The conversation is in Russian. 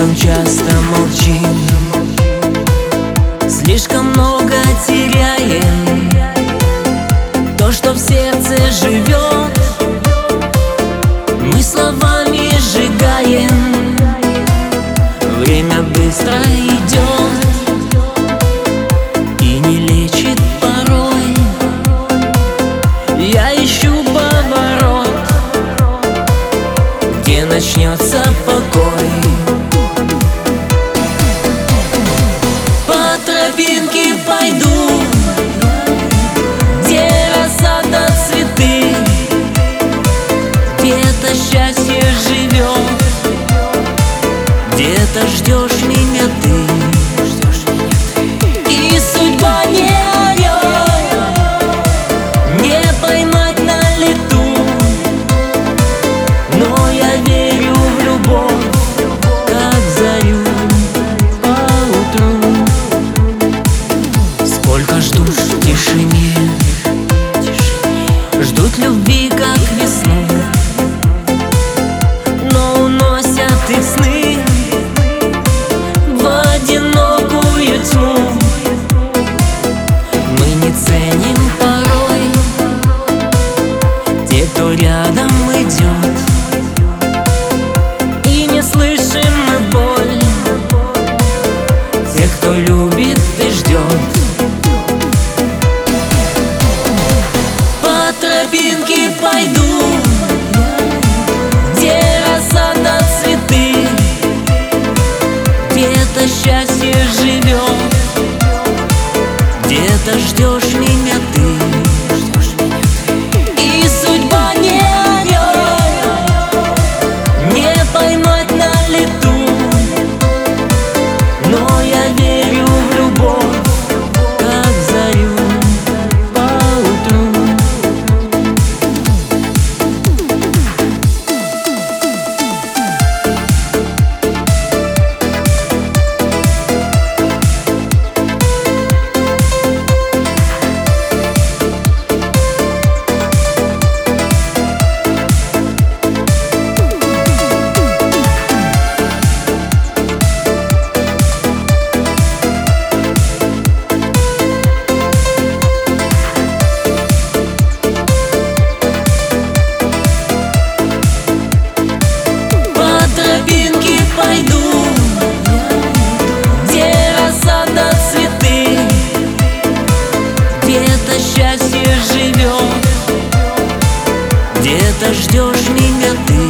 Слишком часто молчим, слишком много теряем. То, что в сердце живет, мы словами сжигаем. Время быстро идет и не лечит порой. Я ищу поворот, где начнется покой. По тропинке пойду, где рассада, цветы, где-то счастье живет, где-то ждешь меня ты. И судьба не орет, не поймать на лету, но я верю в любовь, как зарю поутру. Сколько ждут в тишине, ждут любви, как весну, но уносят их сны в одинокую тьму. Мы не ценим порой тех, кто рядом идет, и не слышим мы боль тех, кто любит и ждет. По тропинке пойду, где рассада, цветы, где-то счастье живет, где-то ждешь меня ты. И судьба не орет, не поймать на лету, но я верю в любовь, как зарю поутру. Пойду, где рассада, цветы, где-то счастье живет, где-то ждешь меня ты.